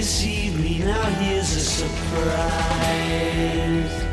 deceive me, now here's a surprise.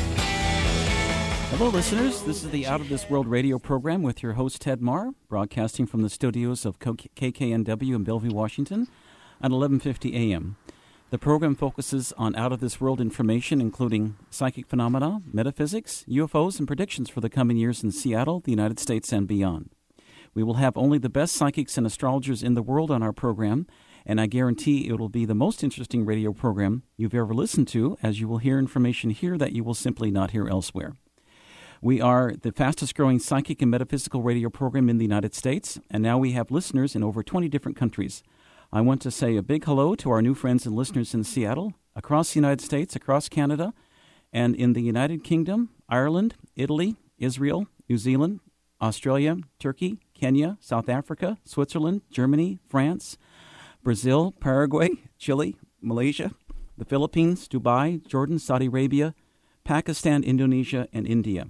Hello, listeners. This is the Out of This World radio program with your host, Ted Marr, broadcasting from the studios of KKNW in Bellevue, Washington, at 11:50 a.m. The program focuses on out-of-this-world information, including psychic phenomena, metaphysics, UFOs, and predictions for the coming years in Seattle, the United States, and beyond. We will have only the best psychics and astrologers in the world on our program, and I guarantee it will be the most interesting radio program you've ever listened to, as you will hear information here that you will simply not hear elsewhere. We are the fastest-growing psychic and metaphysical radio program in the United States, and now we have listeners in over 20 different countries. I want to say a big hello to our new friends and listeners in Seattle, across the United States, across Canada, and in the United Kingdom, Ireland, Italy, Israel, New Zealand, Australia, Turkey, Kenya, South Africa, Switzerland, Germany, France, Brazil, Paraguay, Chile, Malaysia, the Philippines, Dubai, Jordan, Saudi Arabia, Pakistan, Indonesia, and India.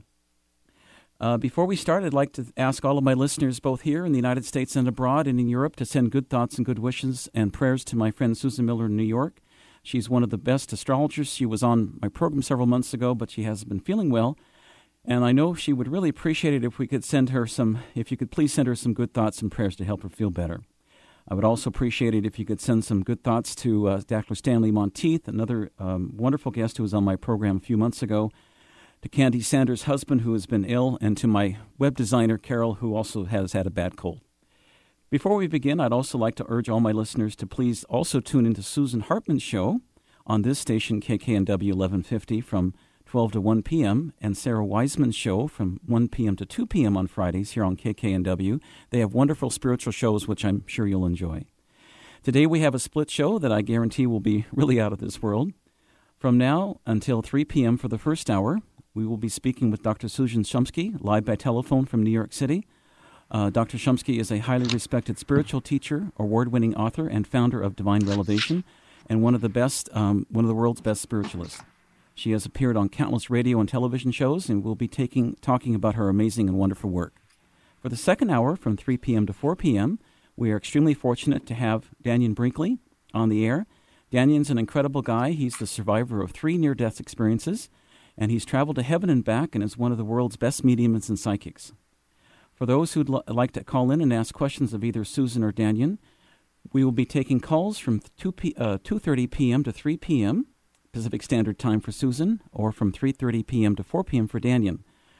Before we start, I'd like to ask all of my listeners, both here in the United States and abroad and in Europe, to send good thoughts and good wishes and prayers to my friend Susan Miller in New York. She's one of the best astrologers. She was on my program several months ago, but she hasn't been feeling well. And I know she would really appreciate it if you could please send her some good thoughts and prayers to help her feel better. I would also appreciate it if you could send some good thoughts to Dr. Stanley Monteith, another wonderful guest who was on my program a few months ago, to Candy Sanders' husband, who has been ill, and to my web designer, Carol, who also has had a bad cold. Before we begin, I'd also like to urge all my listeners to please also tune into Susan Hartman's show on this station, KKNW 1150, from 12 to 1 p.m., and Sarah Wiseman's show from 1 p.m. to 2 p.m. on Fridays here on KKNW. They have wonderful spiritual shows, which I'm sure you'll enjoy. Today we have a split show that I guarantee will be really out of this world. From now until 3 p.m. for the first hour, we will be speaking with Dr. Susan Shumsky, live by telephone from New York City. Dr. Shumsky is a highly respected spiritual teacher, award-winning author, and founder of Divine Revelation, and one of the world's best spiritualists. She has appeared on countless radio and television shows, and will be talking about her amazing and wonderful work. For the second hour, from 3 p.m. to 4 p.m., we are extremely fortunate to have Dannion Brinkley on the air. Dannion's an incredible guy. He's the survivor of 3 near-death experiences, and he's traveled to heaven and back and is one of the world's best mediums and psychics. For those who'd like to call in and ask questions of either Susan or Dannion, we will be taking calls from 2:30 p.m. to 3 p.m. Pacific Standard Time for Susan, or from 3:30 p.m. to 4 p.m. for Dannion.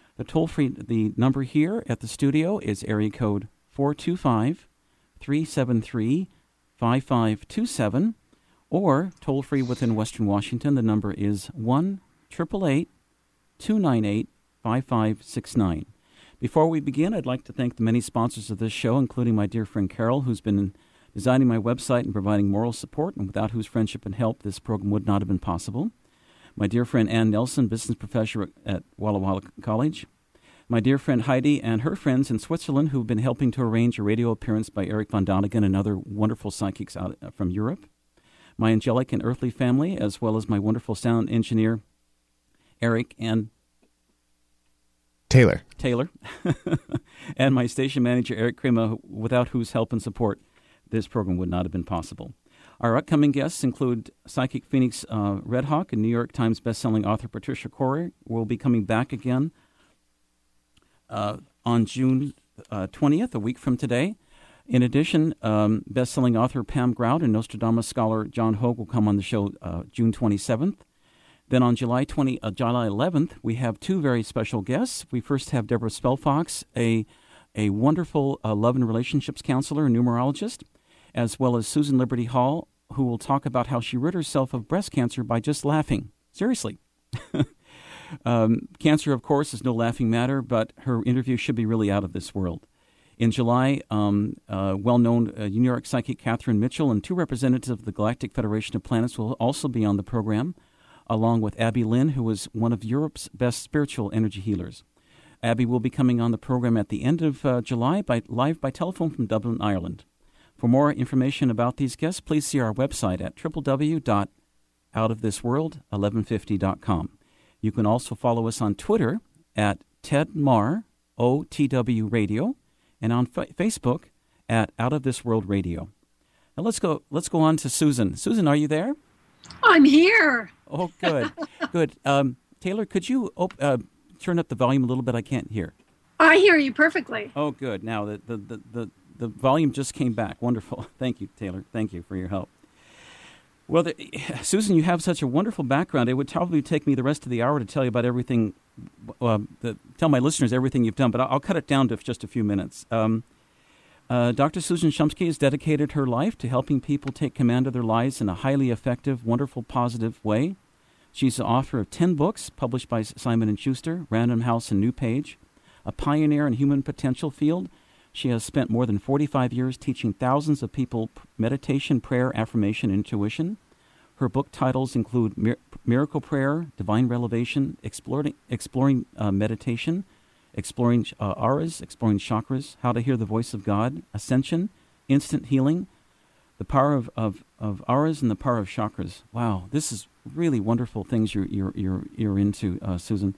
The number here at the studio is area code 425-373-5527, or toll-free within Western Washington, the number is 1-888-298-5569. Before we begin, I'd like to thank the many sponsors of this show, including my dear friend Carol, who's been designing my website and providing moral support, and without whose friendship and help, this program would not have been possible. My dear friend Ann Nelson, business professor at Walla Walla College. My dear friend Heidi and her friends in Switzerland, who've been helping to arrange a radio appearance by Eric von Donigan and other wonderful psychics out from Europe. My angelic and earthly family, as well as my wonderful sound engineer, Eric and Taylor. And my station manager, Eric Kramer, without whose help and support, this program would not have been possible. Our upcoming guests include Psychic Phoenix Red Hawk and New York Times bestselling author Patricia Corey. Will be coming back again on June 20th, a week from today. In addition, bestselling author Pam Grout and Nostradamus scholar John Hogue will come on the show June 27th. Then on July 11th, we have 2 very special guests. We first have Deborah Spellfox, a wonderful love and relationships counselor and numerologist, as well as Susan Liberty Hall, who will talk about how she rid herself of breast cancer by just laughing. Seriously. Cancer, of course, is no laughing matter, but her interview should be really out of this world. In July, well-known New York psychic Catherine Mitchell and 2 representatives of the Galactic Federation of Planets will also be on the program, along with Abby Lynn, who is one of Europe's best spiritual energy healers. Abby will be coming on the program at the end of July live by telephone from Dublin, Ireland. For more information about these guests, please see our website at www.outofthisworld1150.com. You can also follow us on Twitter at Ted Marr, OTW Radio, and on Facebook at Out of This World Radio. Now let's go on to Susan. Susan, are you there? I'm here. Oh, good, good. Taylor, could you turn up the volume a little bit? I can't hear. I hear you perfectly. Oh, good. Now the volume just came back. Wonderful. Thank you, Taylor. Thank you for your help. Well, Susan, you have such a wonderful background. It would probably take me the rest of the hour to tell you about everything, tell my listeners everything you've done, but I'll cut it down to just a few minutes. Dr. Susan Shumsky has dedicated her life to helping people take command of their lives in a highly effective, wonderful, positive way. She's the author of 10 books published by Simon & Schuster, Random House, and New Page. A pioneer in human potential field, she has spent more than 45 years teaching thousands of people meditation, prayer, affirmation, and intuition. Her book titles include Miracle Prayer, Divine Revelation, Exploring Meditation, Exploring Auras, Exploring Chakras, How to Hear the Voice of God, Ascension, Instant Healing, The Power of Auras, and The Power of Chakras. Wow, this is really wonderful things you're into, Susan.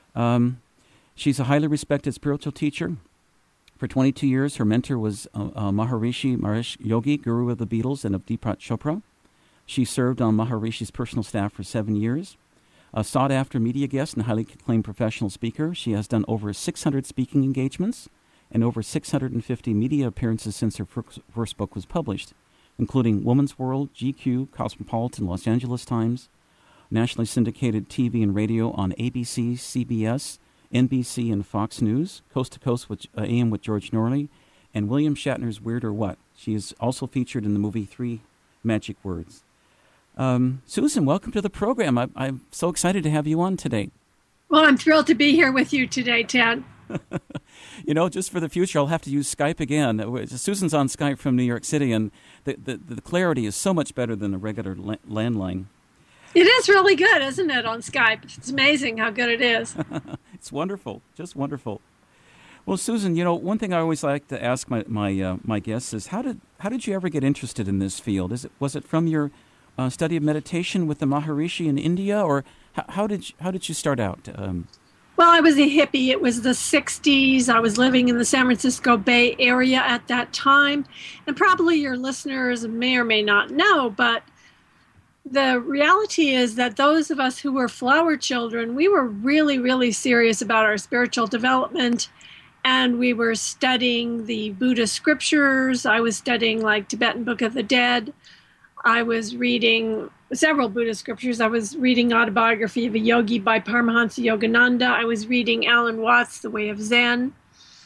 She's a highly respected spiritual teacher. For 22 years, her mentor was Maharishi Mahesh Yogi, guru of the Beatles and of Deepak Chopra. She served on Maharishi's personal staff for 7 years. A sought-after media guest and highly acclaimed professional speaker, she has done over 600 speaking engagements and over 650 media appearances since her first book was published, including Woman's World, GQ, Cosmopolitan, Los Angeles Times, nationally syndicated TV and radio on ABC, CBS, NBC, and Fox News, Coast to Coast with AM with George Norley, and William Shatner's Weird or What. She is also featured in the movie 3 Magic Words. Susan, welcome to the program. I'm so excited to have you on today. Well, I'm thrilled to be here with you today, Ted. Just for the future, I'll have to use Skype again. Susan's on Skype from New York City, and the clarity is so much better than a regular landline. It is really good, isn't it, on Skype? It's amazing how good it is. It's wonderful, just wonderful. Well, Susan, one thing I always like to ask my guests is how did you ever get interested in this field? Was it from your study of meditation with the Maharishi in India, or how did you start out? Well, I was a hippie. It was the 60s. I was living in the San Francisco Bay Area at that time. And probably your listeners may or may not know, but the reality is that those of us who were flower children, we were really, really serious about our spiritual development. And we were studying the Buddhist scriptures. I was studying like Tibetan Book of the Dead. I was reading several Buddhist scriptures. I was reading Autobiography of a Yogi by Paramahansa Yogananda. I was reading Alan Watts' The Way of Zen.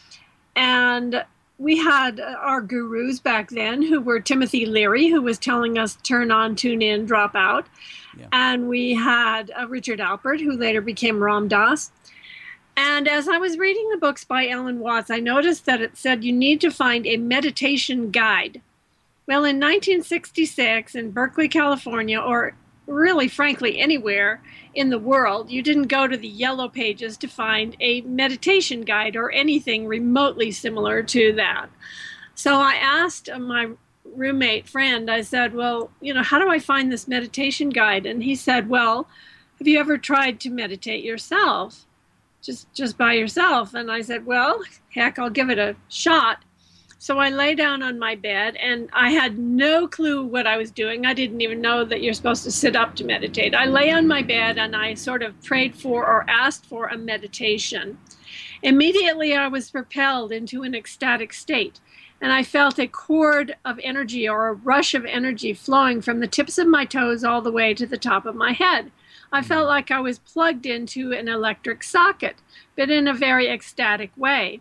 And we had our gurus back then who were Timothy Leary, who was telling us turn on, tune in, drop out. Yeah. And we had Richard Alpert, who later became Ram Dass. And as I was reading the books by Alan Watts, I noticed that it said you need to find a meditation guide. Well, in 1966 in Berkeley, California, or really, frankly, anywhere in the world, you didn't go to the yellow pages to find a meditation guide or anything remotely similar to that. So I asked my roommate friend, I said, well, how do I find this meditation guide? And he said, well, have you ever tried to meditate yourself? Just by yourself? And I said, well, heck, I'll give it a shot. So I lay down on my bed, and I had no clue what I was doing. I didn't even know that you're supposed to sit up to meditate. I lay on my bed, and I sort of prayed for or asked for a meditation. Immediately, I was propelled into an ecstatic state, and I felt a cord of energy or a rush of energy flowing from the tips of my toes all the way to the top of my head. I felt like I was plugged into an electric socket, but in a very ecstatic way.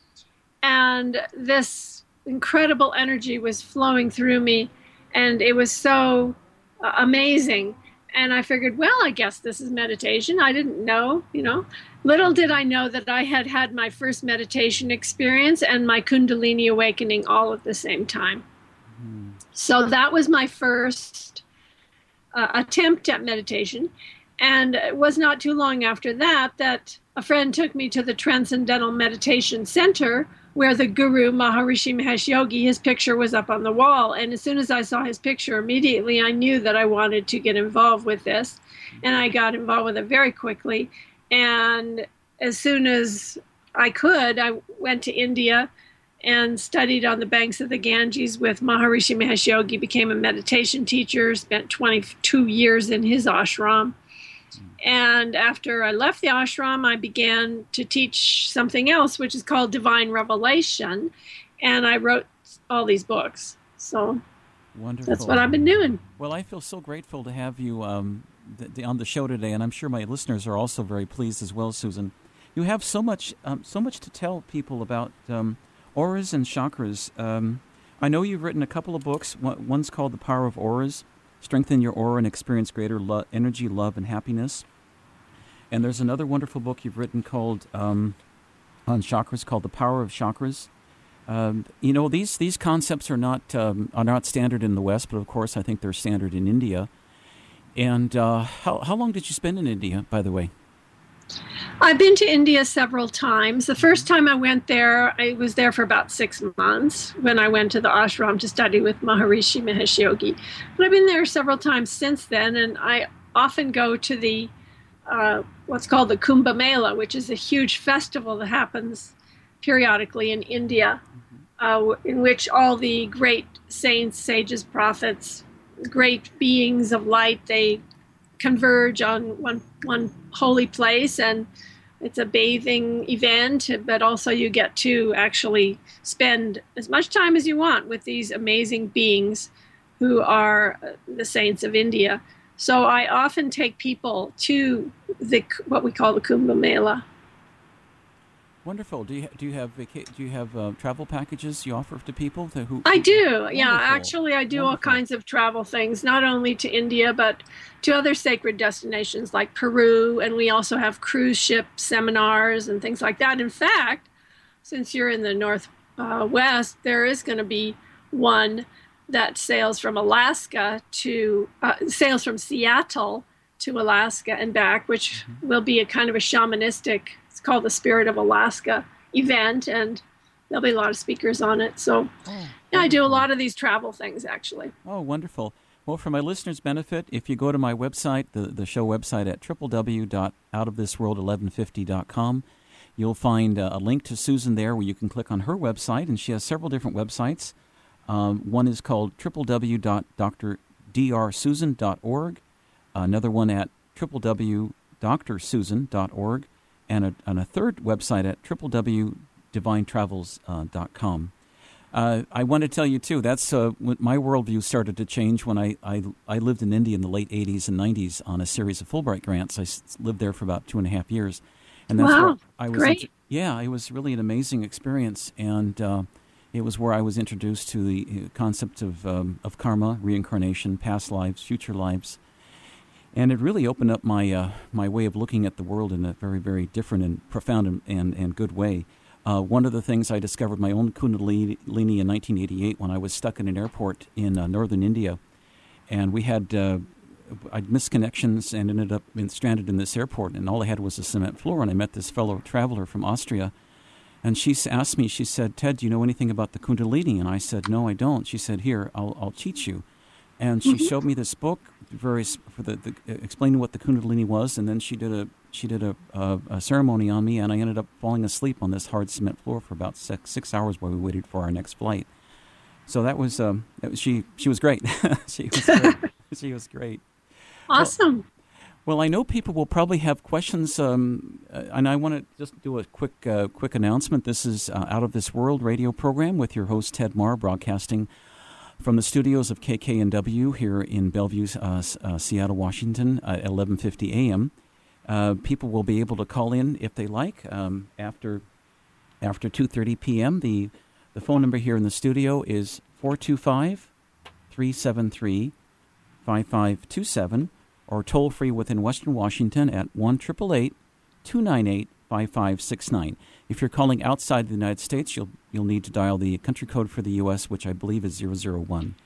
And this incredible energy was flowing through me, and it was so amazing. And I figured, well, I guess this is meditation. I didn't know, Little did I know that I had had my first meditation experience and my Kundalini awakening all at the same time. Mm. So that was my first attempt at meditation. And it was not too long after that a friend took me to the Transcendental Meditation Center, where the guru, Maharishi Mahesh Yogi, his picture was up on the wall. And as soon as I saw his picture, immediately I knew that I wanted to get involved with this. And I got involved with it very quickly. And as soon as I could, I went to India and studied on the banks of the Ganges with Maharishi Mahesh Yogi, became a meditation teacher, spent 22 years in his ashram. And after I left the ashram, I began to teach something else, which is called Divine Revelation. And I wrote all these books. So wonderful. That's what I've been doing. Well, I feel so grateful to have you on the show today, and I'm sure my listeners are also very pleased as well, Susan. You have so much to tell people about auras and chakras. I know you've written a couple of books. One's called The Power of Auras, Strengthen Your Aura and Experience Greater Energy, Love, and Happiness. And there's another wonderful book you've written called on chakras, called The Power of Chakras. These concepts are not standard in the West, but of course I think they're standard in India. And how long did you spend in India, by the way? I've been to India several times. The first time I went there, I was there for about 6 months when I went to the ashram to study with Maharishi Mahesh Yogi. But I've been there several times since then, and I often go to the what's called the Kumbh Mela, which is a huge festival that happens periodically in India, in which all the great saints, sages, prophets, great beings of light, they converge on one holy place, and it's a bathing event, but also you get to actually spend as much time as you want with these amazing beings who are the saints of India. So I often take people to what we call the Kumbh Mela. Wonderful. Do you have travel packages you offer to people who? I do. Wonderful. Yeah, actually, I do all kinds of travel things, not only to India but to other sacred destinations like Peru, and we also have cruise ship seminars and things like that. In fact, since you're in the Northwest, there is going to be one that sails from Seattle to Alaska and back, which will be a kind of a shamanistic. It's called the Spirit of Alaska event, and there'll be a lot of speakers on it. So I do a lot of these travel things, actually. Oh, wonderful. Well, for my listeners' benefit, if you go to my website, the show website at www.outofthisworld1150.com, you'll find a link to Susan there where you can click on her website, and she has several different websites. One is called www.drsusan.org, another one at www.drsusan.org, and a third website at www.divinetravels.com. I want to tell you, too, that's when my worldview started to change when I lived in India in the late 80s and 90s on a series of Fulbright grants. I lived there for about 2.5 years. And that's wow, where I was great. It was really an amazing experience. And it was where I was introduced to the concept of karma, reincarnation, past lives, future lives. And it really opened up my way of looking at the world in a very, very different and profound and good way. One of the things I discovered my own Kundalini in 1988 when I was stuck in an airport in northern India. And we had, I'd missed connections and ended up stranded in this airport. And all I had was a cement floor. And I met this fellow traveler from Austria. And she asked me, she said, "Ted, do you know anything about the Kundalini?" And I said, "No, I don't." She said, "Here, I'll teach you." And she showed me this book, explaining what the Kundalini was, and then she did a ceremony on me, and I ended up falling asleep on this hard cement floor for about 6 hours while we waited for our next flight. So that was she was great. She was great. Awesome. Well, I know people will probably have questions, and I want to just do a quick announcement. This is Out of This World radio program with your host Ted Marr, broadcasting from the studios of KKNW here in Bellevue, Seattle, Washington, at 11:50 a.m. People will be able to call in if they like after 2:30 p.m. The phone number here in the studio is 425-373-5527, or toll free within Western Washington at 1-888-298-5569. If you're calling outside the United States, you'll need to dial the country code for the U.S., which I believe is 001.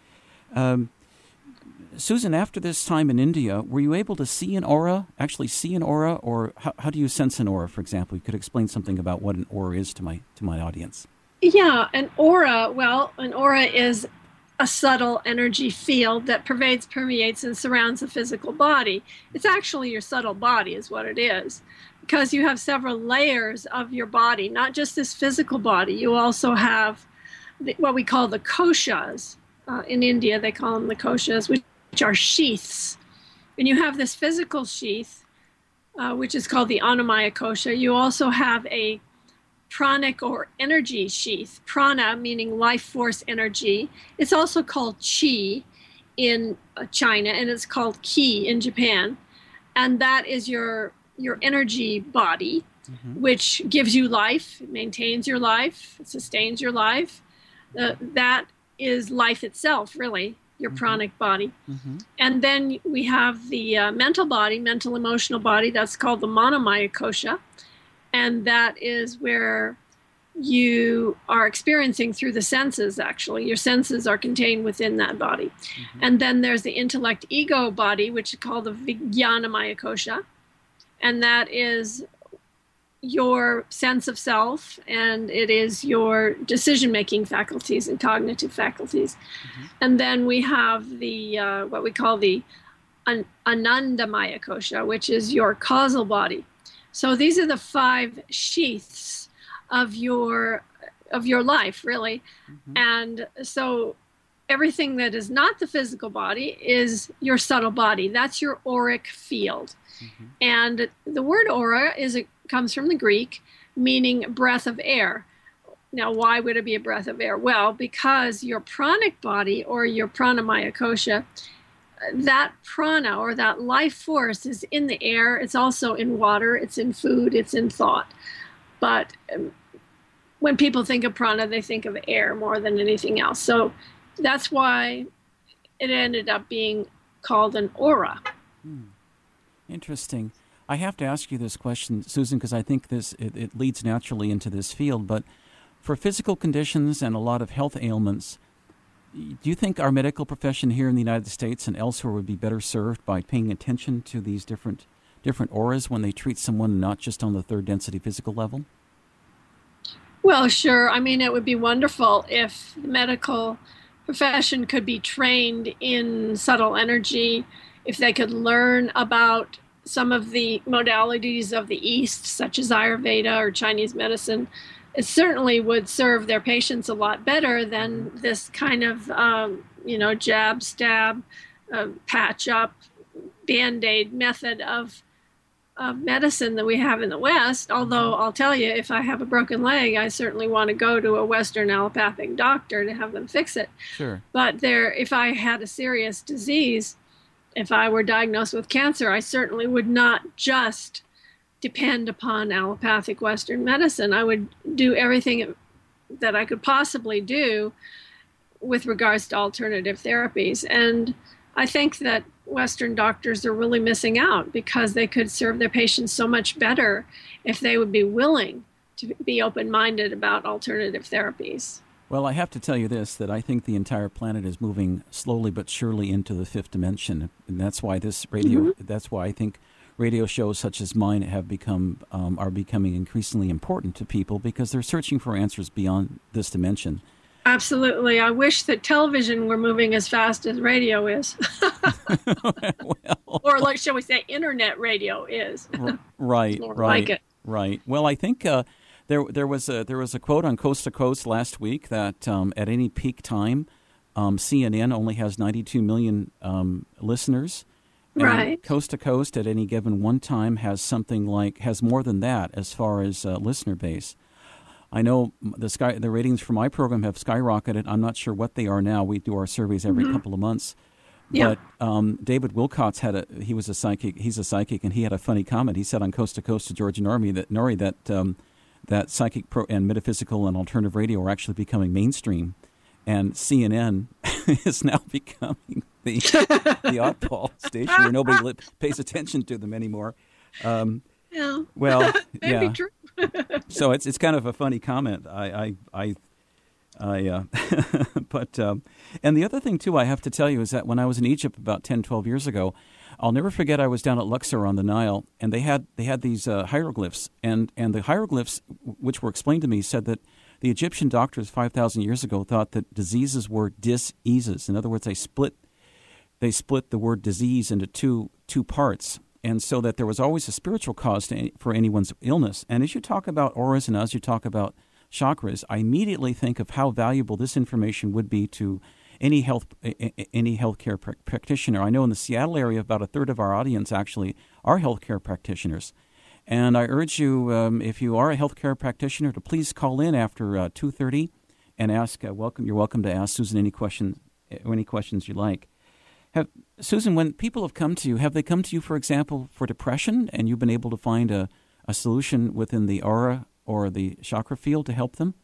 Susan, after this time in India, were you able to see an aura, or how do you sense an aura, for example? You could explain something about what an aura is to my audience. Yeah, an aura is a subtle energy field that permeates, and surrounds the physical body. It's actually your subtle body is what it is, because you have several layers of your body, not just this physical body. You also have what we call the koshas. In India, they call them the koshas, which are sheaths. And you have this physical sheath, which is called the Annamaya kosha. You also have a pranic or energy sheath. Prana meaning life force energy. It's also called chi in China, and it's called ki in Japan. And that is your energy body, which gives you life, it maintains your life, it sustains your life. That is life itself, really, your pranic body. And then we have the mental body, mental emotional body, that's called the Manomaya kosha. And that is where you are experiencing through the senses, actually. Your senses are contained within that body. And then there's the intellect ego body, which is called the Vijnanamaya kosha. And that is your sense of self, and it is your decision-making faculties and cognitive faculties. And then we have the what we call the Anandamaya kosha, which is your causal body. So these are the 5 sheaths of your life, really. And so everything that is not the physical body is your subtle body. That's your auric field. And the word aura comes from the Greek, meaning breath of air. Now, why would it be a breath of air? Well, because your pranic body, or your pranamaya kosha, that prana, or that life force, is in the air. It's also in water. It's in food. It's in thought. But when people think of prana, they think of air more than anything else. So that's why it ended up being called an aura. Interesting. I have to ask you this question, Susan, because I think it leads naturally into this field. But for physical conditions and a lot of health ailments, do you think our medical profession here in the United States and elsewhere would be better served by paying attention to these different auras when they treat someone not just on the third density physical level? Well, sure. I mean, it would be wonderful if the medical profession could be trained in subtle energy, if they could learn about some of the modalities of the East, such as Ayurveda or Chinese medicine. It certainly would serve their patients a lot better than this kind of, jab, stab, patch up, Band-Aid method of medicine that we have in the West. Although I'll tell you, if I have a broken leg, I certainly want to go to a Western allopathic doctor to have them fix it. Sure. But if I had a serious disease, if I were diagnosed with cancer, I certainly would not just depend upon allopathic Western medicine. I would do everything that I could possibly do with regards to alternative therapies. And I think that Western doctors are really missing out, because they could serve their patients so much better if they would be willing to be open-minded about alternative therapies. Well, I have to tell you this, that I think the entire planet is moving slowly but surely into the 5th dimension. And that's why that's why I think radio shows such as mine are becoming increasingly important to people, because they're searching for answers beyond this dimension. Absolutely. I wish that television were moving as fast as radio is. Or shall we say internet radio is. Right, like it. Right. Well, I think there was a quote on Coast to Coast last week that at any peak time, CNN only has 92 million listeners. And right. Coast to Coast at any given one time has more than that as far as listener base. I know the ratings for my program have skyrocketed. I'm not sure what they are now. We do our surveys every couple of months. Yeah. But David Wilcott's he was a psychic. He's a psychic, and he had a funny comment. He said on Coast to Coast to George and Norrie that psychic and metaphysical and alternative radio are actually becoming mainstream, and CNN is now becoming the oddball station where nobody pays attention to them anymore. Yeah. Well, maybe true. So it's kind of a funny comment. But and the other thing too, I have to tell you, is that when I was in Egypt about 10, 12 years ago, I'll never forget. I was down at Luxor on the Nile, and they had these hieroglyphs, and the hieroglyphs, which were explained to me, said that The Egyptian doctors 5,000 years ago thought that diseases were dis-eases. In other words, they split the word disease into two parts, and so that there was always a spiritual cause for anyone's illness. And as you talk about auras and as you talk about chakras, I immediately think of how valuable this information would be to any healthcare practitioner. I know in the Seattle area, about a third of our audience actually are healthcare practitioners. And I urge you, if you are a healthcare practitioner, to please call in after 2:30 and ask. You're welcome to ask Susan any questions you like. Susan, when people have come to you, have they come to you, for example, for depression, and you've been able to find a solution within the aura or the chakra field to help them?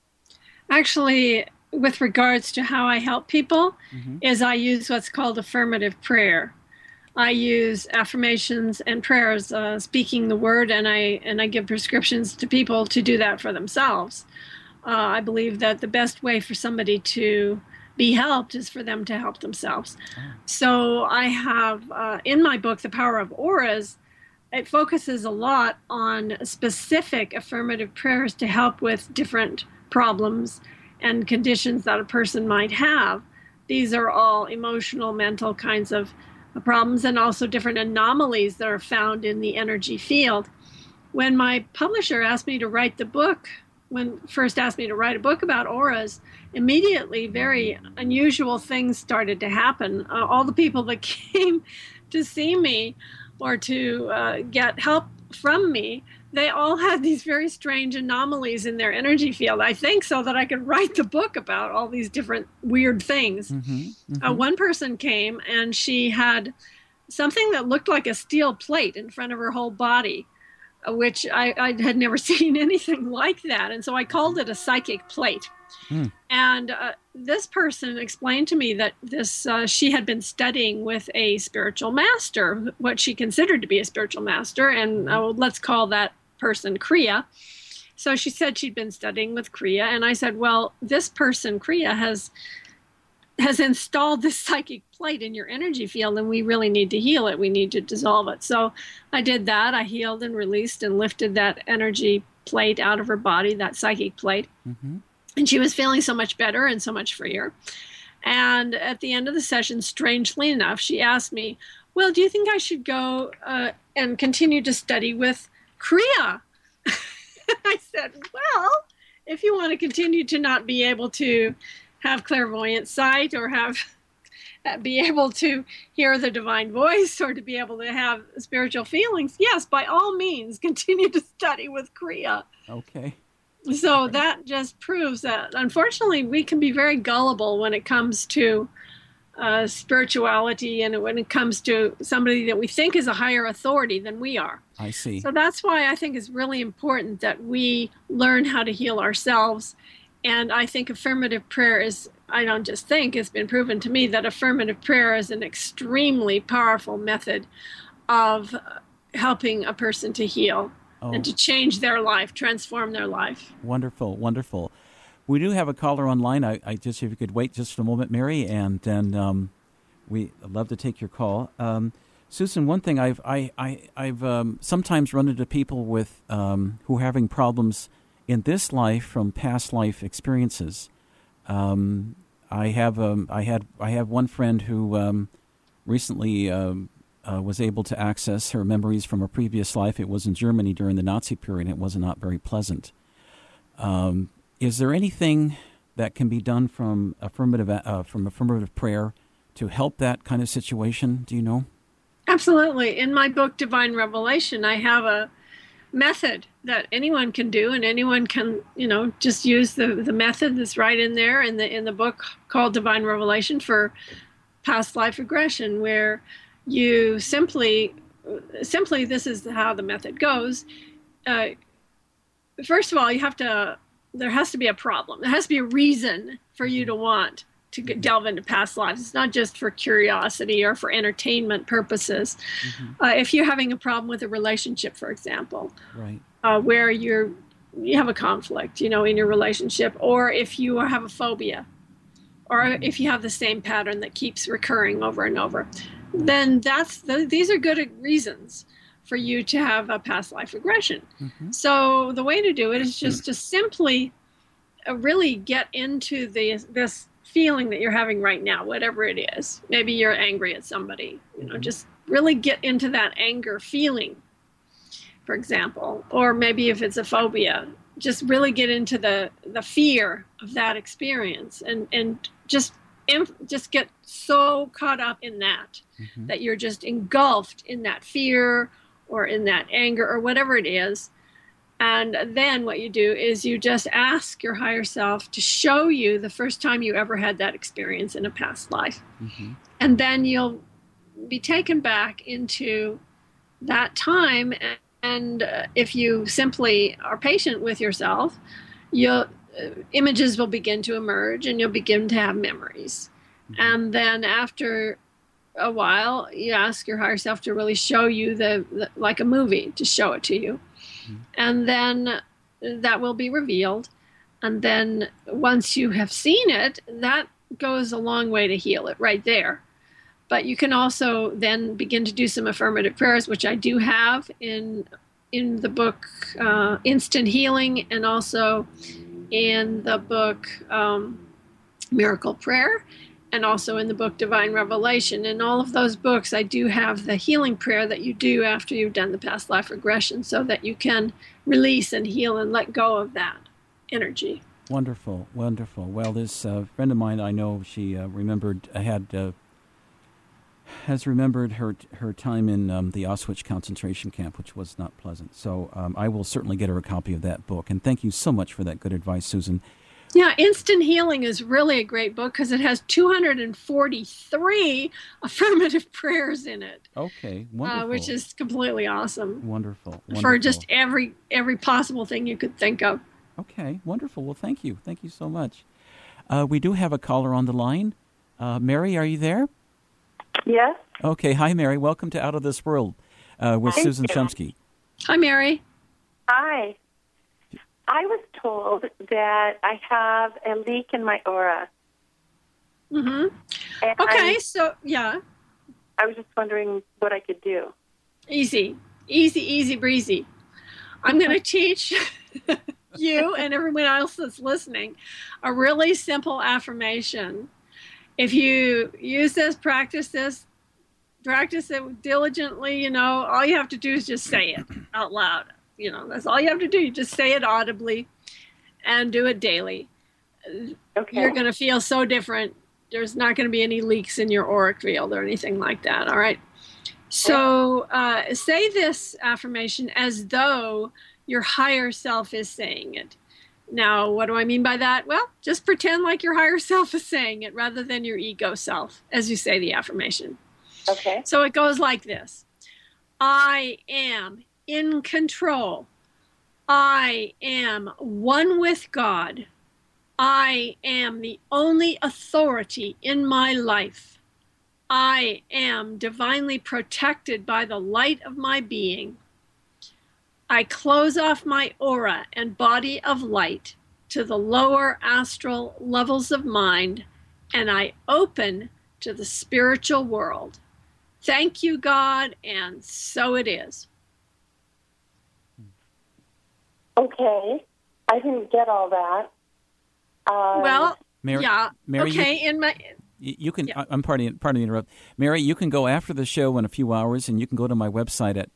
Actually, with regards to how I help people, is I use what's called affirmative prayer. I use affirmations and prayers, speaking the word, and I give prescriptions to people to do that for themselves. I believe that the best way for somebody to be helped is for them to help themselves. So I have, in my book, The Power of Auras, it focuses a lot on specific affirmative prayers to help with different problems and conditions that a person might have. These are all emotional, mental kinds of problems, and also different anomalies that are found in the energy field. When my publisher asked me to write the book, first asked me to write a book about auras, immediately very unusual things started to happen. All the people that came to see me or to get help from me, they all had these very strange anomalies in their energy field. I think so that I could write the book about all these different weird things. One person came and she had something that looked like a steel plate in front of her whole body, which I had never seen anything like that. And so I called it a psychic plate. And this person explained to me that she had been studying with a spiritual master, what she considered to be a spiritual master, and let's call that person Kriya. So she said she'd been studying with Kriya, and I said, well, this person, Kriya, has installed this psychic plate in your energy field, and we really need to heal it. We need to dissolve it. So I did that. I healed and released and lifted that energy plate out of her body, that psychic plate. And she was feeling so much better and so much freer. And at the end of the session, strangely enough, she asked me, well, do you think I should go and continue to study with Kriya? I said, well, if you want to continue to not be able to have clairvoyant sight or be able to hear the divine voice or to be able to have spiritual feelings, yes, by all means, continue to study with Kriya. Okay. So that just proves that, unfortunately, we can be very gullible when it comes to spirituality and when it comes to somebody that we think is a higher authority than we are. I see. So that's why I think it's really important that we learn how to heal ourselves. And I think affirmative prayer is, I don't just think, it's been proven to me that affirmative prayer is an extremely powerful method of helping a person to heal. And to change their life, transform their life. Wonderful, wonderful. We do have a caller online. I just, if you could wait just a moment, Mary, and then we'd love to take your call. Susan, one thing I've sometimes run into people with who are having problems in this life from past life experiences. I have one friend who recently was able to access her memories from a previous life. It was in Germany during the Nazi period. It was not very pleasant. Is there anything that can be done from affirmative prayer to help that kind of situation? Do you know? Absolutely. In my book, Divine Revelation, I have a method that anyone can do, and anyone can, just use the method that's right in there in the book called Divine Revelation for past life regression, where you simply, this is how the method goes. First of all, there has to be a problem. There has to be a reason for you to want to delve into past lives. It's not just for curiosity or for entertainment purposes. If you're having a problem with a relationship, for example, right, where you have a conflict, in your relationship, or if you have a phobia, or if you have the same pattern that keeps recurring over and over, then these are good reasons for you to have a past life regression. So the way to do it is just to simply really get into this feeling that you're having right now, whatever it is. Maybe you're angry at somebody, just really get into that anger feeling, for example. Or maybe if it's a phobia, just really get into the fear of that experience and just get so caught up in that, that you're just engulfed in that fear or in that anger or whatever it is. And then what you do is you just ask your higher self to show you the first time you ever had that experience in a past life. And then you'll be taken back into that time. And if you simply are patient with yourself, images will begin to emerge and you'll begin to have memories. And then after a while, you ask your higher self to really show you like a movie, to show it to you. And then that will be revealed. And then once you have seen it, that goes a long way to heal it right there. But you can also then begin to do some affirmative prayers, which I do have in the book Instant Healing, and also in the book Miracle Prayer, and also in the book Divine Revelation. In all of those books, I do have the healing prayer that you do after you've done the past life regression, so that you can release and heal and let go of that energy. Wonderful, wonderful. Well, this friend of mine, I know she has remembered her time in the Auschwitz concentration camp, which was not pleasant. So I will certainly get her a copy of that book. And thank you so much for that good advice, Susan. Yeah, Instant Healing is really a great book because it has 243 affirmative prayers in it. Okay, wonderful. Which is completely awesome. Wonderful. For just every possible thing you could think of. Okay, wonderful. Well, thank you. Thank you so much. We do have a caller on the line. Mary, are you there? Yes. Okay, hi, Mary. Welcome to Out of This World with Susan Shumsky. Hi, Mary. Hi. I was told that I have a leak in my aura. Okay, so, yeah. I was just wondering what I could do. Easy breezy. I'm going to teach you and everyone else that's listening a really simple affirmation. If you use this, practice it diligently, all you have to do is just say it out loud. That's all you have to do. You just say it audibly and do it daily. Okay. You're going to feel so different. There's not going to be any leaks in your auric field or anything like that. All right. So say this affirmation as though your higher self is saying it. Now, what do I mean by that? Well, just pretend like your higher self is saying it rather than your ego self as you say the affirmation. Okay. So it goes like this. I am in control. I am one with God. I am the only authority in my life. I am divinely protected by the light of my being. I close off my aura and body of light to the lower astral levels of mind, and I open to the spiritual world. Thank you, God, and so it is. Okay. I didn't get all that. Mary, yeah. Mary, okay, you can. Yeah. I'm pardon to interrupt. Mary, you can go after the show in a few hours, and you can go to my website at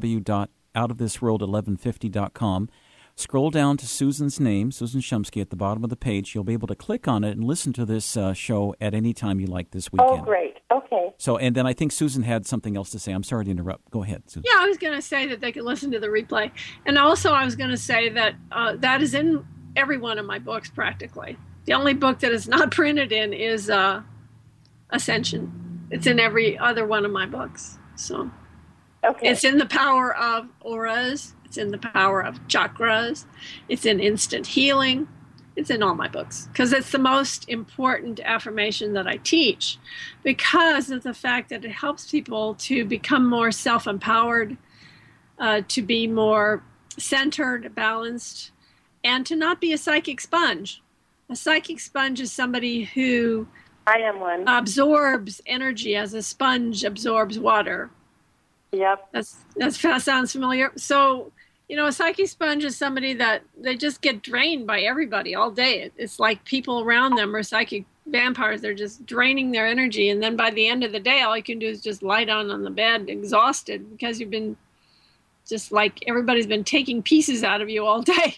www.outofthisworld1150.com. Scroll down to Susan's name, Susan Shumsky, at the bottom of the page. You'll be able to click on it and listen to this show at any time you like this weekend. Oh, great. Okay. So, and then I think Susan had something else to say. I'm sorry to interrupt. Go ahead, Susan. Yeah, I was going to say that they could listen to the replay. And also I was going to say that that is in every one of my books practically. The only book that is not printed in is Ascension. It's in every other one of my books. So okay. It's in the power of auras. It's in the power of chakras. It's in instant healing. It's in all my books because it's the most important affirmation that I teach because of the fact that it helps people to become more self-empowered, to be more centered, balanced, and to not be a psychic sponge. A psychic sponge is somebody who I am one. Absorbs energy as a sponge absorbs water. Yep. That sounds familiar. So A psychic sponge is somebody that they just get drained by everybody all day. It's like people around them are psychic vampires. They're just draining their energy. And then by the end of the day, all you can do is just lie down on the bed exhausted because you've been just like everybody's been taking pieces out of you all day.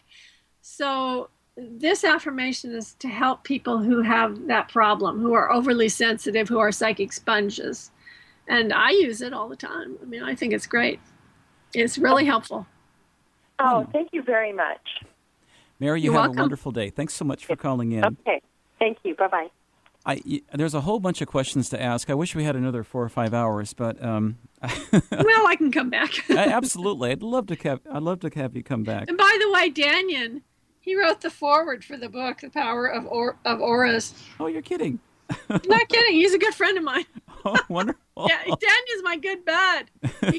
So this affirmation is to help people who have that problem, who are overly sensitive, who are psychic sponges. And I use it all the time. I mean, I think it's great. It's really helpful. Oh, thank you very much. Mary, you You're have welcome. a wonderful day. Thanks so much for calling in. Okay. Thank you. Bye-bye. There's a whole bunch of questions to ask. I wish we had another 4 or 5 hours, but Well, I can come back. absolutely, I'd love to have you come back. And by the way, Danyon, he wrote the foreword for the book, The Power of Auras. Oh, you're kidding? Not kidding. He's a good friend of mine. Oh, wonderful. Yeah, Danyon's my good bud.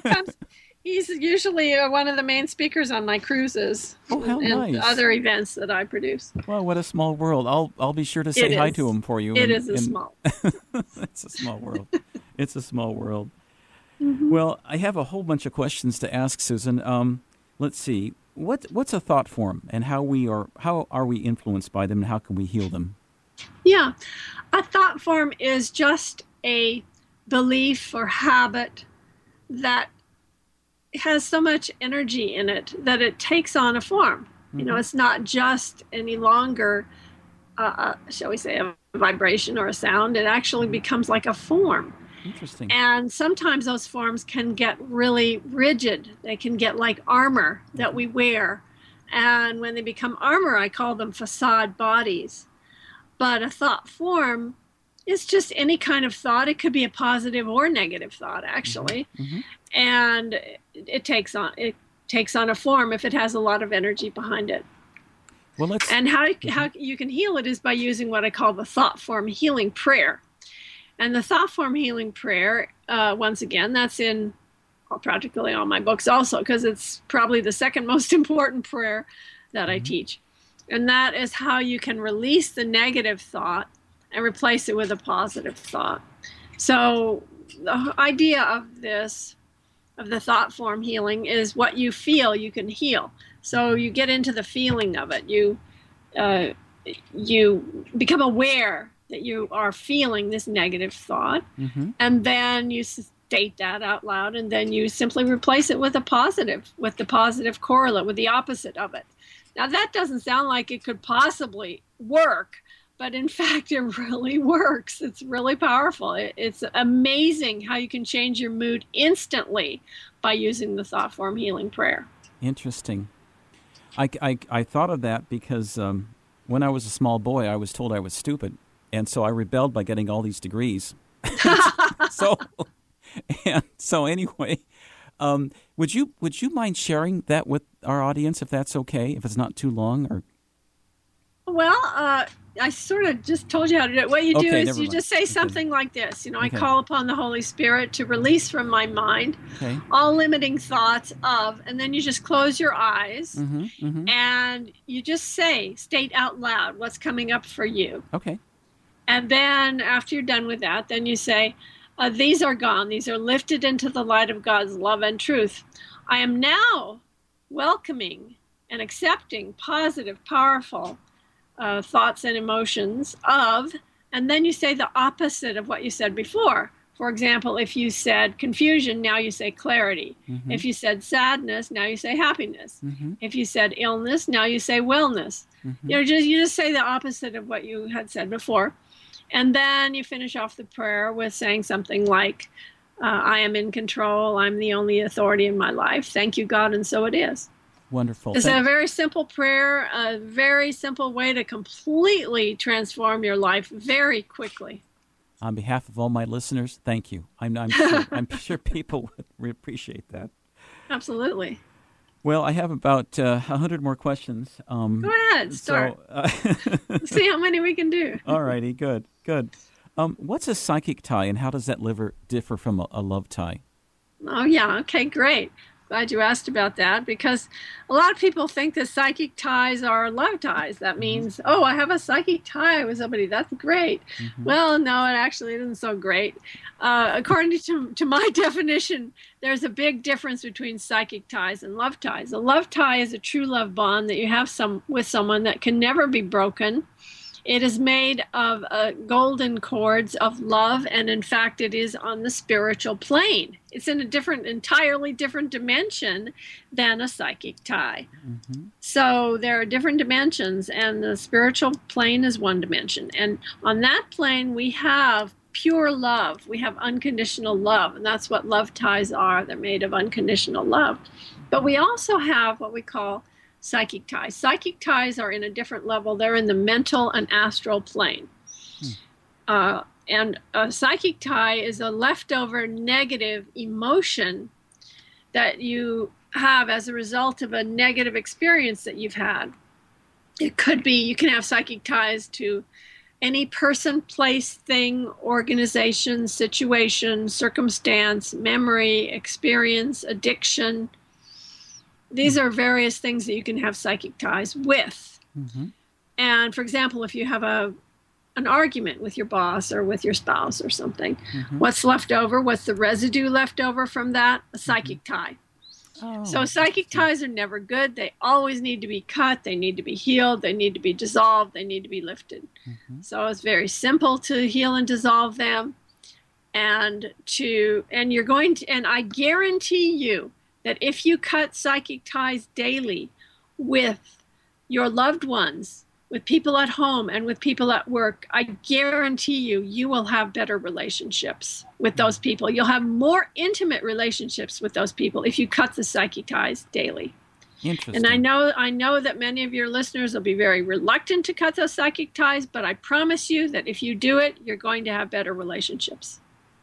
He's usually one of the main speakers on my cruises how and nice. other events that I produce. Well, what a small world. I'll be sure to say hi to him for you. It is a small. It's a small world. It's a small world. Mm-hmm. Well, I have a whole bunch of questions to ask, Susan. Let's see. What's a thought form, and how are we influenced by them, and how can we heal them? Yeah. A thought form is just a belief or habit that has so much energy in it that it takes on a form. Mm-hmm. It's not just any longer, shall we say, a vibration or a sound. It actually becomes like a form. Interesting. And sometimes those forms can get really rigid. They can get like armor that we wear. And when they become armor, I call them facade bodies. But a thought form is just any kind of thought. It could be a positive or negative thought, actually. Mm-hmm. And it takes on a form if it has a lot of energy behind it. Well, and how you can heal it is by using what I call the thought form healing prayer. And the thought form healing prayer, once again, that's in practically all my books also, because it's probably the second most important prayer that I teach. And that is how you can release the negative thought and replace it with a positive thought. So the idea of the thought form healing is what you feel you can heal. So you get into the feeling of it. You become aware that you are feeling this negative thought, and then you state that out loud, and then you simply replace it with the positive correlate, with the opposite of it. Now, that doesn't sound like it could possibly work, but in fact, it really works. It's really powerful. It's amazing how you can change your mood instantly by using the thought form healing prayer. Interesting. I thought of that because when I was a small boy, I was told I was stupid, and so I rebelled by getting all these degrees. So anyway, would you mind sharing that with our audience, if that's okay, if it's not too long? Or well, I sort of just told you how to do it. What you do is you mind. just say something like this. I call upon the Holy Spirit to release from my mind all limiting thoughts of, and then you just close your eyes and you just state out loud what's coming up for you. Okay. And then after you're done with that, then you say, these are gone. These are lifted into the light of God's love and truth. I am now welcoming and accepting positive, powerful thoughts and emotions of, and then you say the opposite of what you said before. For example, if you said confusion, now you say clarity. If you said sadness, now you say happiness. If you said illness, now you say wellness. You just say the opposite of what you had said before. And then you finish off the prayer with saying something like, I am in control. I'm the only authority in my life. Thank you, God, and so it is. Wonderful. It's a very simple prayer, a very simple way to completely transform your life very quickly. On behalf of all my listeners, thank you. I'm sure people would appreciate that. Absolutely. Well, I have about 100 more questions. Go ahead, start. See how many we can do. All righty, good. What's a psychic tie, and how does that differ from a love tie? Oh, yeah. Okay, great. Glad you asked about that, because a lot of people think that psychic ties are love ties. That means, oh, I have a psychic tie with somebody. That's great. Well, no, it actually isn't so great. According to my definition, there's a big difference between psychic ties and love ties. A love tie is a true love bond that you have with someone that can never be broken. It is made of golden cords of love, and in fact, it is on the spiritual plane. It's in a entirely different dimension than a psychic tie. So there are different dimensions, and the spiritual plane is one dimension. And on that plane, we have pure love. We have unconditional love, and that's what love ties are. They're made of unconditional love. But we also have what we call psychic ties. Psychic ties are in a different level. They're in the mental and astral plane. And a psychic tie is a leftover negative emotion that you have as a result of a negative experience that you've had. It could be, you can have psychic ties to any person, place, thing, organization, situation, circumstance, memory, experience, addiction. These are various things that you can have psychic ties with. And for example, if you have an argument with your boss or with your spouse or something, what's left over? What's the residue left over from that? A psychic tie. So psychic ties are never good. They always need to be cut. They need to be healed. They need to be dissolved. They need to be lifted. So it's very simple to heal and dissolve them. And you're going to, and I guarantee you, that if you cut psychic ties daily with your loved ones, with people at home and with people at work, I guarantee you will have better relationships with those people. You'll have more intimate relationships with those people if you cut the psychic ties daily. Interesting. And I know that many of your listeners will be very reluctant to cut those psychic ties, but I promise you that if you do it, you're going to have better relationships.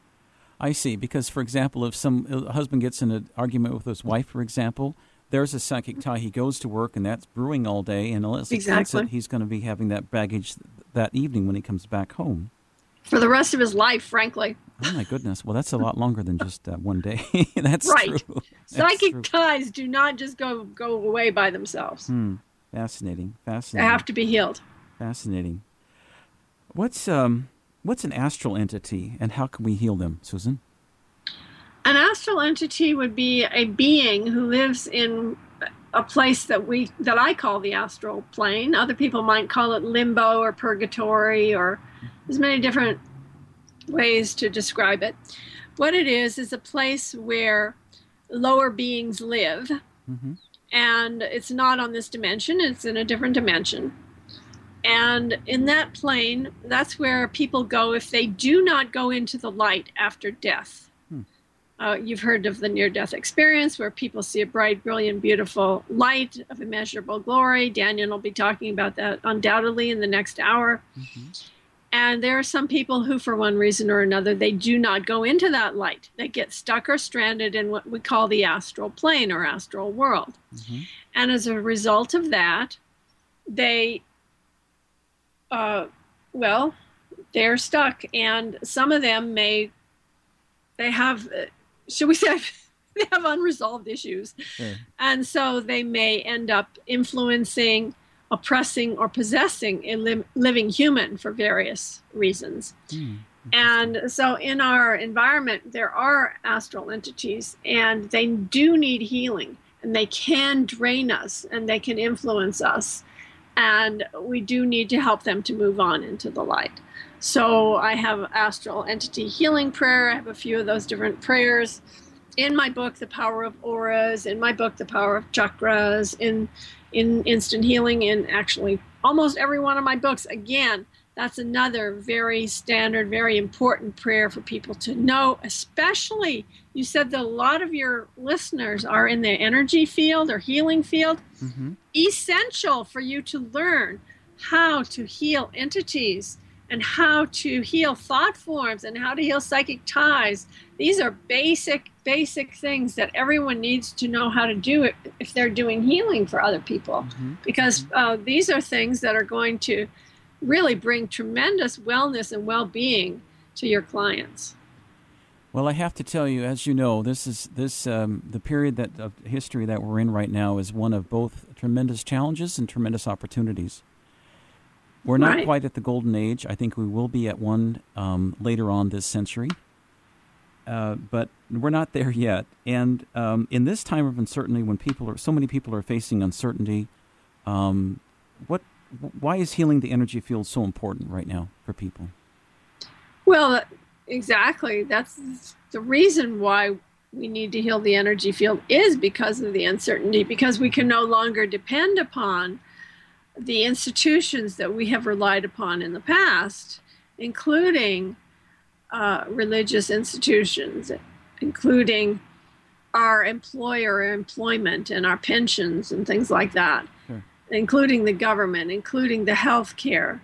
I see, because, for example, if a husband gets in an argument with his wife, for example, there's a psychic tie. He goes to work, and that's brewing all day, and unless he cuts it, he's going to be having that baggage that evening when he comes back home. For the rest of his life, frankly. Oh, my goodness. Well, that's a lot longer than just one day. That's right. True. Psychic ties do not just go away by themselves. Fascinating. They have to be healed. Fascinating. What's an astral entity, and how can we heal them, Susan? An astral entity would be a being who lives in a place that I call the astral plane. Other people might call it limbo or purgatory, or there's many different ways to describe it. What it is a place where lower beings live, and it's not on this dimension, it's in a different dimension. And in that plane, that's where people go if they do not go into the light after death. You've heard of the near-death experience, where people see a bright, brilliant, beautiful light of immeasurable glory. Daniel will be talking about that undoubtedly in the next hour. And there are some people who, for one reason or another, they do not go into that light. They get stuck or stranded in what we call the astral plane or astral world. And as a result of that, they're stuck. And some of them they have, should we say, they have unresolved issues. And so they may end up influencing, oppressing, or possessing a living human for various reasons. And so in our environment, there are astral entities, and they do need healing, and they can drain us, and they can influence us. And we do need to help them to move on into the light. So I have astral entity healing prayer. I have a few of those different prayers in my book, The Power of Auras, in my book, The Power of Chakras, in Instant Healing, in actually almost every one of my books. Again, that's another very standard, very important prayer for people to know, especially, you said that a lot of your listeners are in the energy field or healing field. Essential for you to learn how to heal entities and how to heal thought forms and how to heal psychic ties. These are basic things that everyone needs to know how to do it if they're doing healing for other people, because these are things that are going to really bring tremendous wellness and well-being to your clients. Well, I have to tell you, as you know, the period of history that we're in right now is one of both tremendous challenges and tremendous opportunities. We're not quite at the golden age. I think we will be at one later on this century, but we're not there yet. And in this time of uncertainty, when so many people are facing uncertainty, why is healing the energy field so important right now for people? Well, exactly. That's the reason why we need to heal the energy field, is because of the uncertainty, because we can no longer depend upon the institutions that we have relied upon in the past, including religious institutions, including our employment and our pensions and things like that, including the government, including the health care.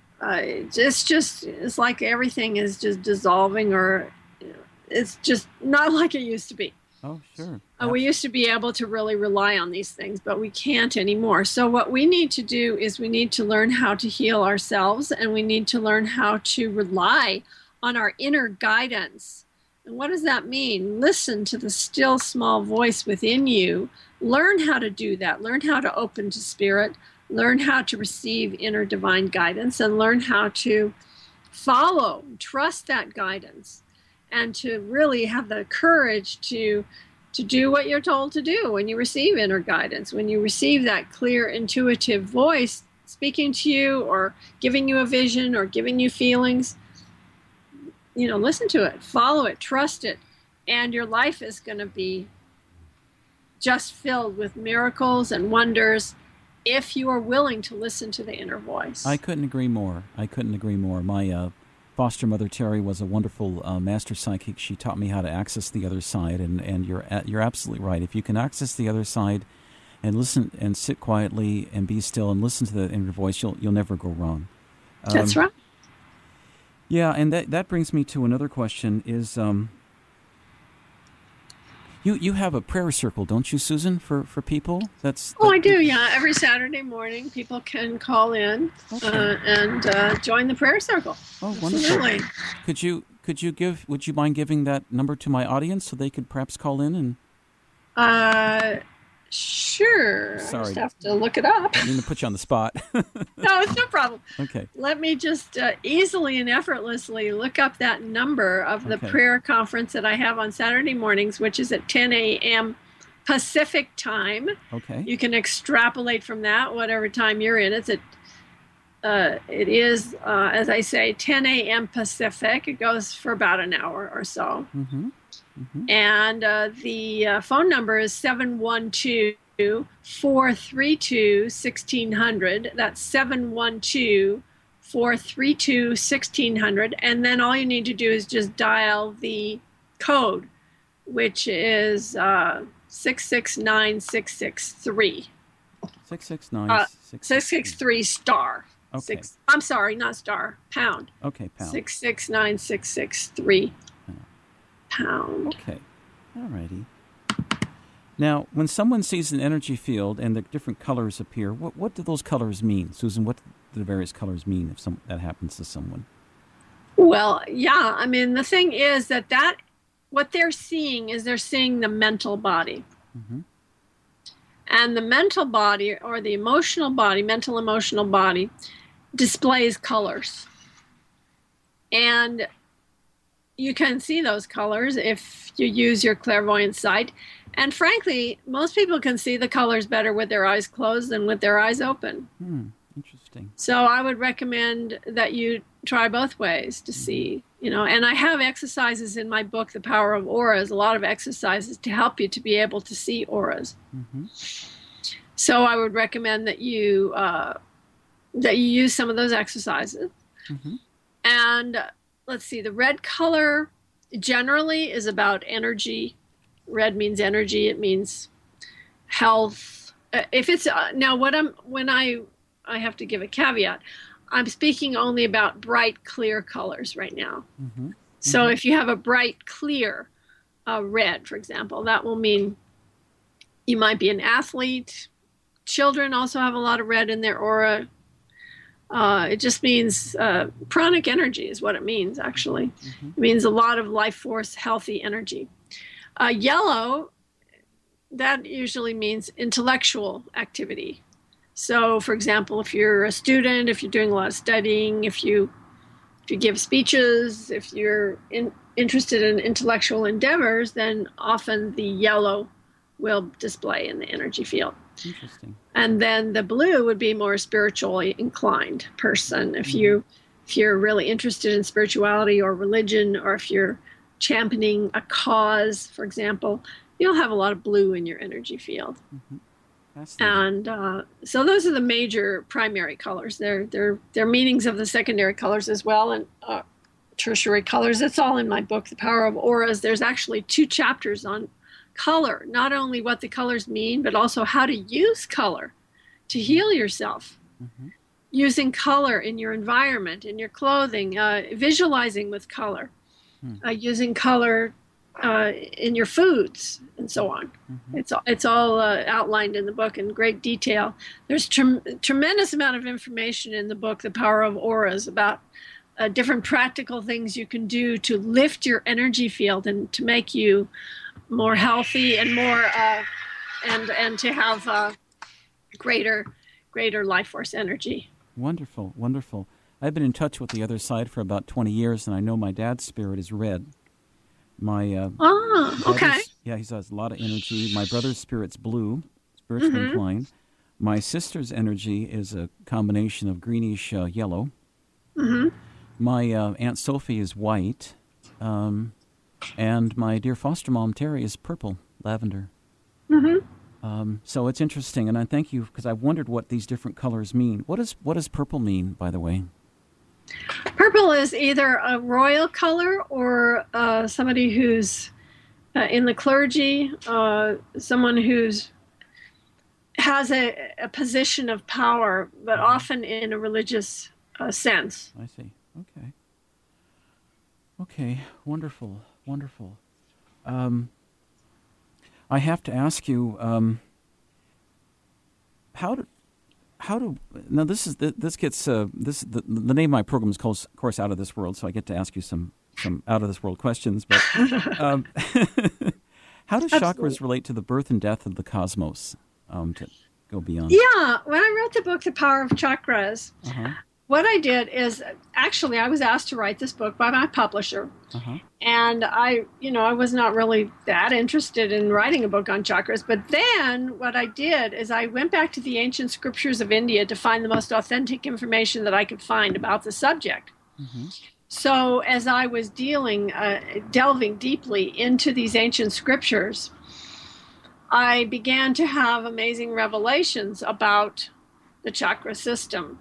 It's like everything is just dissolving, or it's just not like it used to be. Oh, sure. We used to be able to really rely on these things, but we can't anymore. So what we need to do is we need to learn how to heal ourselves, and we need to learn how to rely on our inner guidance. And what does that mean? Listen to the still small voice within you. Learn how to do that. Learn how to open to spirit. Learn how to receive inner divine guidance, and learn how to follow, trust that guidance, and to really have the courage to do what you're told to do when you receive inner guidance, when you receive that clear, intuitive voice speaking to you or giving you a vision or giving you feelings. Listen to it, follow it, trust it, and your life is going to be just filled with miracles and wonders if you are willing to listen to the inner voice. I couldn't agree more. My foster mother, Terry, was a wonderful master psychic. She taught me how to access the other side, and you're absolutely right. If you can access the other side and listen and sit quietly and be still and listen to the inner voice, you'll never go wrong. That's right. Yeah, and that brings me to another question is... You have a prayer circle, don't you, Susan, for people? I do, yeah. Every Saturday morning, people can call in and join the prayer circle. Oh, wonderful. Absolutely. Would you mind giving that number to my audience so they could perhaps call in? And Sure. Sorry. I just have to look it up. I mean to put you on the spot. No, it's no problem. Okay. Let me just easily and effortlessly look up that number of the prayer conference that I have on Saturday mornings, which is at 10 a.m. Pacific time. Okay. You can extrapolate from that, whatever time you're in. It is, as I say, 10 a.m. Pacific. It goes for about an hour or so. Mm-hmm. Mm-hmm. And the phone number is 712-432-1600. That's 712-432-1600. And then all you need to do is just dial the code, which is 669663. 663 star. Okay. I'm sorry, not star, pound. Okay, pound. 669663. Pound. Okay. All righty. Now, when someone sees an energy field and the different colors appear, what do those colors mean? Susan, what do the various colors mean if that happens to someone? Well, yeah. I mean, the thing is that what they're seeing is they're seeing the mental body. Mm-hmm. And the mental body, or the emotional body, mental emotional body, displays colors. And you can see those colors if you use your clairvoyant sight. And frankly, most people can see the colors better with their eyes closed than with their eyes open. Interesting. So I would recommend that you try both ways to see, and I have exercises in my book, The Power of Auras, a lot of exercises to help you to be able to see auras. Mm-hmm. So I would recommend that you use some of those exercises. Mm-hmm. And let's see, the red color generally is about energy. Red means energy. It means health. If it's now, I have to give a caveat. I'm speaking only about bright, clear colors right now. Mm-hmm. So if you have a bright, clear red, for example, that will mean you might be an athlete. Children also have a lot of red in their aura. It just means pranic energy is what it means, actually. Mm-hmm. It means a lot of life force, healthy energy. Yellow, that usually means intellectual activity. So, for example, if you're a student, if you're doing a lot of studying, if you give speeches, if you're interested in intellectual endeavors, then often the yellow will display in the energy field. Interesting. And then the blue would be more spiritually inclined person. If you're really interested in spirituality or religion, or if you're championing a cause, for example, you'll have a lot of blue in your energy field. Mm-hmm. And so those are the major primary colors. They're meanings of the secondary colors as well, and tertiary colors. It's all in my book, The Power of Auras. There's actually 2 chapters on color, not only what the colors mean, but also how to use color to heal yourself. Mm-hmm. Using color in your environment, in your clothing, visualizing with color, using color in your foods, and so on. Mm-hmm. It's all outlined in the book in great detail. There's tremendous amount of information in the book, The Power of Auras, about different practical things you can do to lift your energy field and to make you more healthy and more and to have greater life force energy. Wonderful. I've been in touch with the other side for about 20 years, and I know my dad's spirit is red. My okay. He has a lot of energy. My brother's spirit's blue, spiritually inclined. My sister's energy is a combination of greenish yellow. Mm-hmm. My Aunt Sophie is white, and my dear foster mom Terry is purple, lavender. Mm-hmm. So it's interesting, and I thank you because I've wondered what these different colors mean. What does purple mean, by the way? Purple is either a royal color or somebody who's in the clergy, someone who's has a position of power, but often in a religious sense. I see. Okay. Wonderful. I have to ask you, how do now this gets the name of my program is called, of course, Out of This World, so I get to ask you some out of this world questions. But how do chakras relate to the birth and death of the cosmos? To go beyond. Yeah, when I wrote the book, The Power of Chakras, what I did is actually I was asked to write this book by my publisher, and I was not really that interested in writing a book on chakras. But then what I did is I went back to the ancient scriptures of India to find the most authentic information that I could find about the subject. Mm-hmm. So as I was delving deeply into these ancient scriptures, I began to have amazing revelations about the chakra system.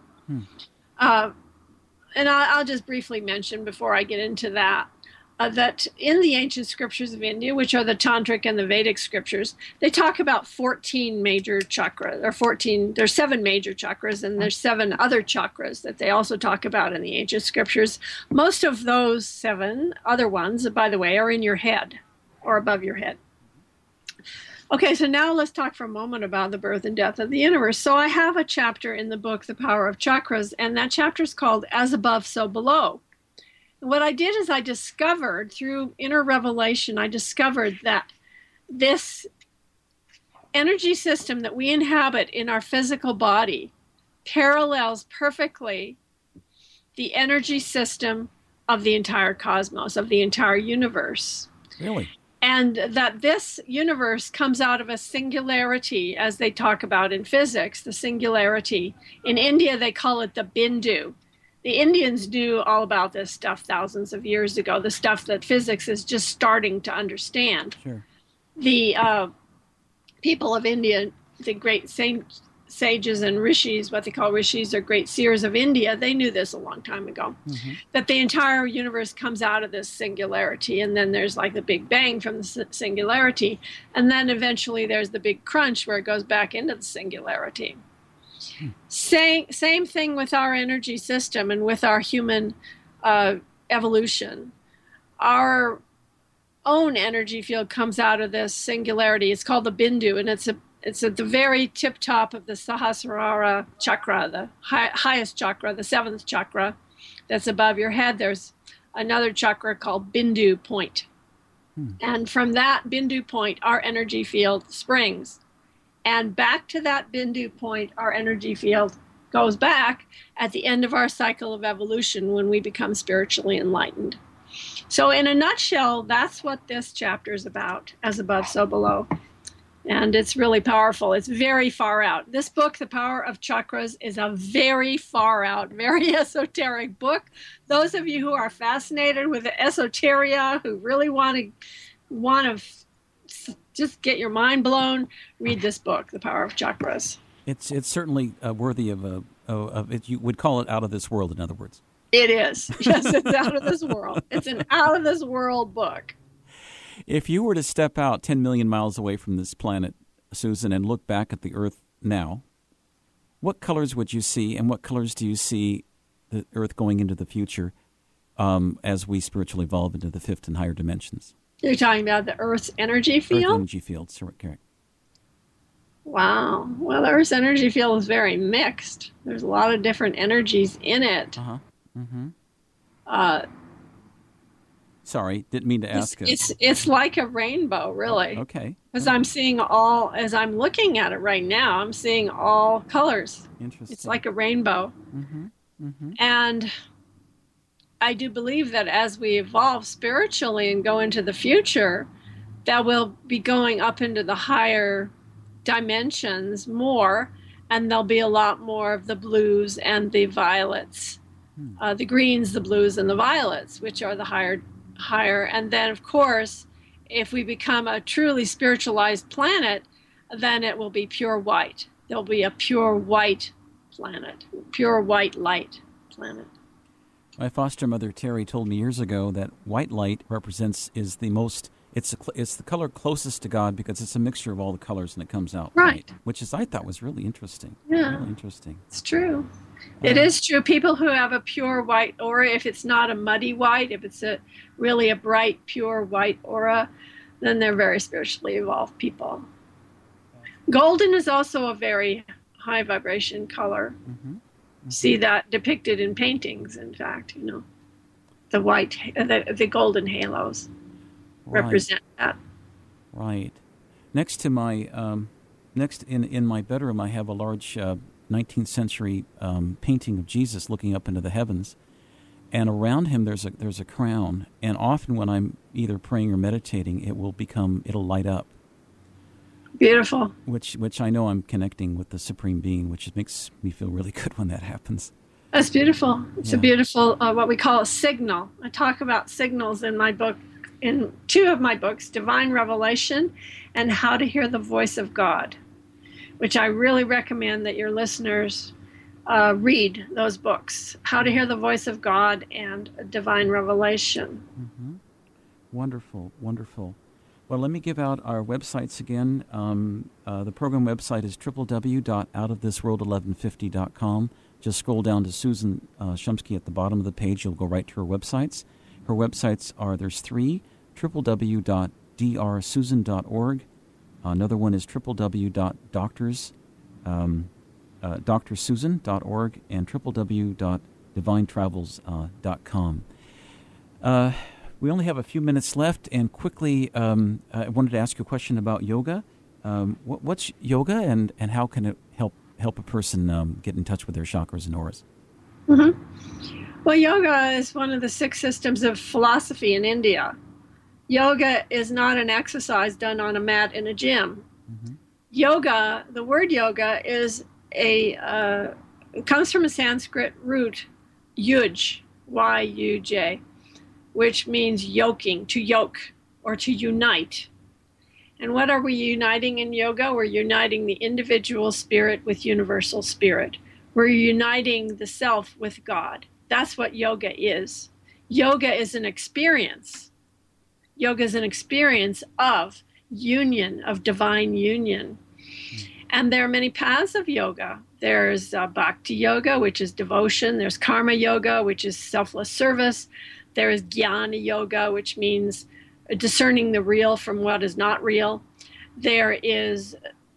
And I'll just briefly mention before I get into that, that in the ancient scriptures of India, which are the Tantric and the Vedic scriptures, they talk about 14 major chakras. There's 7 major chakras, and there's 7 other chakras that they also talk about in the ancient scriptures. Most of those 7 other ones, by the way, are in your head or above your head. Okay, so now let's talk for a moment about the birth and death of the universe. So I have a chapter in the book, The Power of Chakras, and that chapter is called As Above, So Below. And what I did is I discovered, through inner revelation, I discovered that this energy system that we inhabit in our physical body parallels perfectly the energy system of the entire cosmos, of the entire universe. Really? And that this universe comes out of a singularity, as they talk about in physics, the singularity. In India, they call it the Bindu. The Indians knew all about this stuff thousands of years ago, the stuff that physics is just starting to understand. Sure. The people of India, the great sages and rishis, what they call rishis or great seers of India, they knew this a long time ago, that the entire universe comes out of this singularity, and then there's like the Big Bang from the singularity, and then eventually there's the big crunch where it goes back into the singularity. Same thing with our energy system and with our human evolution. Our own energy field comes out of this singularity. It's called the Bindu, and it's It's at the very tip top of the Sahasrara chakra, the highest chakra, the seventh chakra that's above your head. There's another chakra called Bindu point. And from that Bindu point, our energy field springs. And back to that Bindu point, our energy field goes back at the end of our cycle of evolution when we become spiritually enlightened. So in a nutshell, that's what this chapter is about, As Above, So Below. And it's really powerful. It's very far out. This book, The Power of Chakras, is a very far out, very esoteric book. Those of you who are fascinated with the esoteria, who really want to just get your mind blown, read this book, The Power of Chakras. It's certainly worthy of it. You would call it out of this world, in other words. It is. Yes, it's out of this world. It's an out of this world book. If you were to step out 10 million miles away from this planet, Susan, and look back at the Earth now, what colors would you see, and what colors do you see the Earth going into the future as we spiritually evolve into the fifth and higher dimensions? You're talking about the Earth's energy field? Earth energy field, correct. Wow. Well, the Earth's energy field is very mixed. There's a lot of different energies in it. Uh-huh. Mm-hmm. Sorry, didn't mean to ask. It's like a rainbow, really. Oh, okay. Because I'm seeing as I'm looking at it right now, I'm seeing all colors. Interesting. It's like a rainbow. Mm-hmm. Mm-hmm. And I do believe that as we evolve spiritually and go into the future, that we'll be going up into the higher dimensions more, and there'll be a lot more of the blues and the violets. The greens, the blues, and the violets, which are the higher. And then, of course, if we become a truly spiritualized planet, then it will be pure white. There'll be a pure white planet, pure white light planet. My foster mother, Terry, told me years ago that white light it's the color closest to God because it's a mixture of all the colors and it comes out right. Which I thought was really interesting. Yeah. Really interesting. It's true. It is true. People who have a pure white aura, if it's not a muddy white, if it's really a bright, pure white aura, then they're very spiritually evolved people. Golden is also a very high vibration color. Mm-hmm. Mm-hmm. See that depicted in paintings, in fact, the white, the golden halos represent that. Right. Next to my, in my bedroom, I have a large 19th century painting of Jesus looking up into the heavens, and around him there's a crown. And often when I'm either praying or meditating, it'll light up. Beautiful. Which I know I'm connecting with the Supreme Being, which makes me feel really good when that happens. That's beautiful. It's a beautiful what we call a signal. I talk about signals in my book, in two of my books, Divine Revelation and How to Hear the Voice of God, which I really recommend that your listeners read those books, How to Hear the Voice of God and Divine Revelation. Mm-hmm. Wonderful, wonderful. Well, let me give out our websites again. The program website is www.outofthisworld1150.com. Just scroll down to Susan Shumsky at the bottom of the page. You'll go right to her websites. Her websites there's three, www.drsusan.org. Another one is www.drsusan.org and www.divinetravels.com. We only have a few minutes left, and quickly, I wanted to ask you a question about yoga. What's yoga, and how can it help a person get in touch with their chakras and auras? Mm-hmm. Well, yoga is one of the 6 systems of philosophy in India. Yoga is not an exercise done on a mat in a gym. Mm-hmm. Yoga, the word yoga, is it comes from a Sanskrit root, yuj, Y-U-J, which means yoking, to yoke, or to unite. And what are we uniting in yoga? We're uniting the individual spirit with universal spirit. We're uniting the self with God. That's what yoga is. Yoga is an experience. Yoga is an experience of union, of divine union. And there are many paths of yoga. There's bhakti yoga, which is devotion. There's karma yoga, which is selfless service. There is jnana yoga, which means discerning the real from what is not real. There is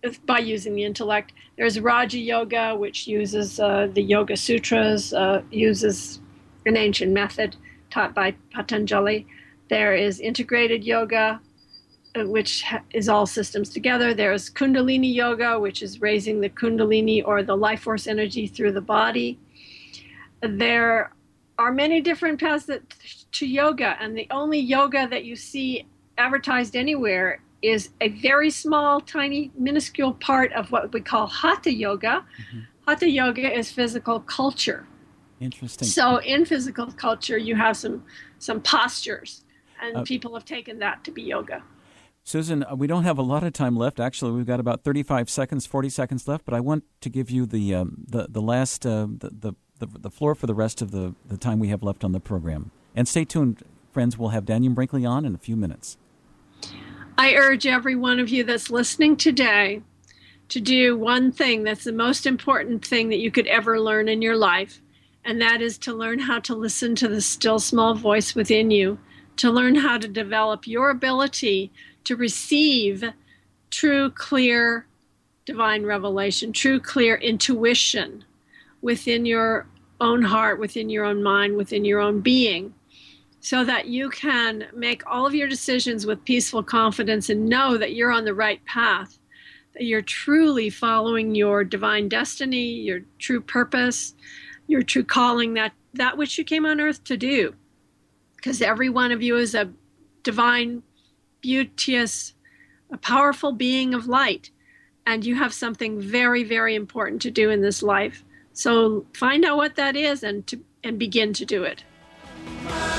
by using the intellect. There's Raja Yoga, which uses the Yoga Sutras, uses an ancient method taught by Patanjali. There is integrated yoga, which is all systems together. There's Kundalini Yoga, which is raising the Kundalini or the life force energy through the body. There are many different paths to yoga, and the only yoga that you see advertised anywhere is a very small, tiny, minuscule part of what we call Hatha Yoga. Mm-hmm. Hatha Yoga is physical culture. Interesting. So in physical culture, you have some postures, and people have taken that to be yoga. Susan, we don't have a lot of time left. Actually, we've got about 35 seconds, 40 seconds left, but I want to give you the last the floor for the rest of the time we have left on the program. And stay tuned, friends. We'll have Daniel Brinkley on in a few minutes. I urge every one of you that's listening today to do one thing that's the most important thing that you could ever learn in your life, and that is to learn how to listen to the still small voice within you, to learn how to develop your ability to receive true, clear divine revelation, true, clear intuition within your own heart, within your own mind, within your own being, so that you can make all of your decisions with peaceful confidence and know that you're on the right path, that you're truly following your divine destiny, your true purpose, your true calling, that which you came on earth to do. Because every one of you is a divine, beauteous, a powerful being of light, and you have something very, very important to do in this life. So find out what that is and begin to do it.